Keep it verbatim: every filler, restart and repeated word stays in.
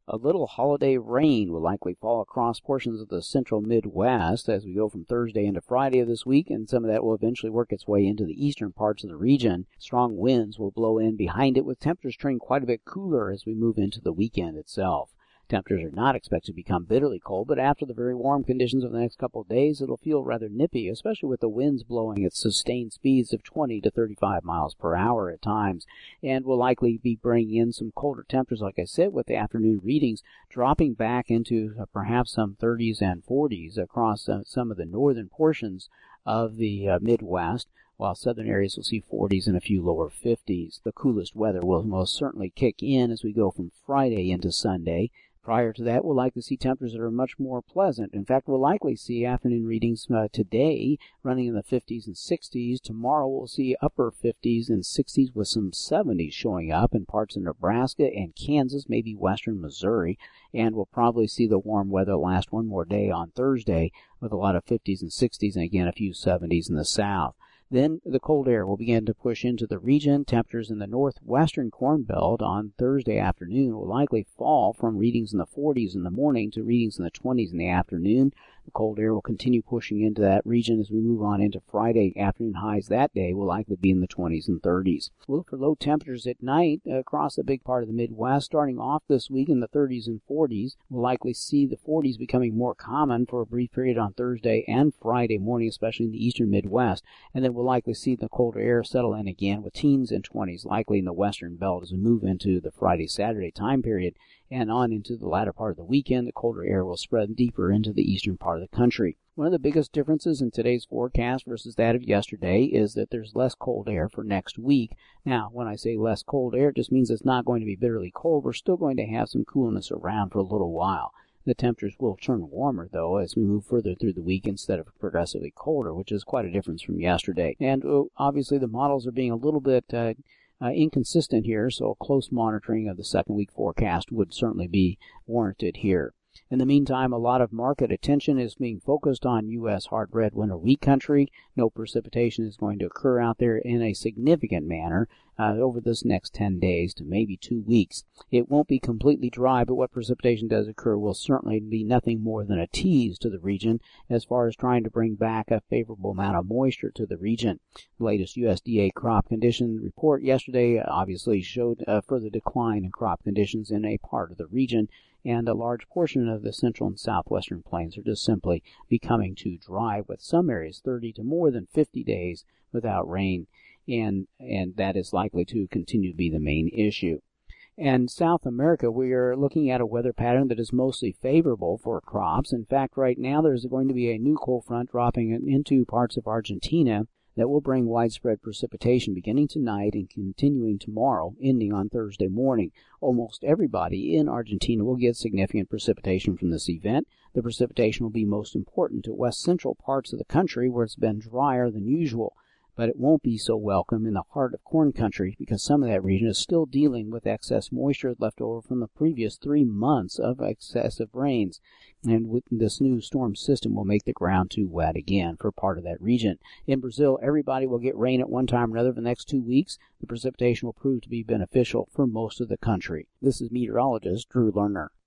A little holiday rain will likely fall across portions of the central Midwest as we go from Thursday into Friday of this week, and some of that will eventually work its way into the eastern parts of the region. Strong winds will blow in behind it, with temperatures turning quite a bit cooler as we move into the weekend itself. Temperatures are not expected to become bitterly cold, but after the very warm conditions of the next couple of days, it'll feel rather nippy, especially with the winds blowing at sustained speeds of twenty to thirty-five miles per hour at times, and will likely be bringing in some colder temperatures, like I said, with the afternoon readings dropping back into uh, perhaps some thirties and forties across uh, some of the northern portions of the uh, Midwest, while southern areas will see forties and a few lower fifties. The coolest weather will most certainly kick in as we go from Friday into Sunday. Prior to that, we'll likely see temperatures that are much more pleasant. In fact, we'll likely see afternoon readings uh, today running in the fifties and sixties. Tomorrow, we'll see upper fifties and sixties with some seventies showing up in parts of Nebraska and Kansas, maybe western Missouri. And we'll probably see the warm weather last one more day on Thursday with a lot of fifties and sixties and, again, a few seventies in the south. Then the cold air will begin to push into the region. Temperatures in the northwestern Corn Belt on Thursday afternoon will likely fall from readings in the forties in the morning to readings in the twenties in the afternoon. The cold air will continue pushing into that region as we move on into Friday. Afternoon highs that day will likely be in the twenties and thirties. We'll look for low temperatures at night across a big part of the Midwest. Starting off this week in the thirties and forties, we'll likely see the forties becoming more common for a brief period on Thursday and Friday morning, especially in the eastern Midwest. And then we'll likely see the colder air settle in again with teens and twenties likely in the western belt as we move into the Friday-Saturday time period. And on into the latter part of the weekend, the colder air will spread deeper into the eastern part of the country. One of the biggest differences in today's forecast versus that of yesterday is that there's less cold air for next week. Now, when I say less cold air, it just means it's not going to be bitterly cold. We're still going to have some coolness around for a little while. The temperatures will turn warmer, though, as we move further through the week instead of progressively colder, which is quite a difference from yesterday. And uh, obviously the models are being a little bit uh, Uh, inconsistent here, so close monitoring of the second week forecast would certainly be warranted here. In the meantime, a lot of market attention is being focused on U S hard red winter wheat country. No precipitation is going to occur out there in a significant manner uh, over this next ten days to maybe two weeks. It won't be completely dry, but what precipitation does occur will certainly be nothing more than a tease to the region as far as trying to bring back a favorable amount of moisture to the region. The latest U S D A crop condition report yesterday obviously showed a further decline in crop conditions in a part of the region, and a large portion of the central and southwestern plains are just simply becoming too dry, with some areas thirty to more than fifty days without rain, and and that is likely to continue to be the main issue. And South America, we are looking at a weather pattern that is mostly favorable for crops. In fact, right now there's going to be a new cold front dropping into parts of Argentina that will bring widespread precipitation beginning tonight and continuing tomorrow, ending on Thursday morning. Almost everybody in Argentina will get significant precipitation from this event. The precipitation will be most important to west central parts of the country where it's been drier than usual, but it won't be so welcome in the heart of corn country because some of that region is still dealing with excess moisture left over from the previous three months of excessive rains. And with this new storm system will make the ground too wet again for part of that region. In Brazil, everybody will get rain at one time or another for the next two weeks. The precipitation will prove to be beneficial for most of the country. This is meteorologist Drew Lerner.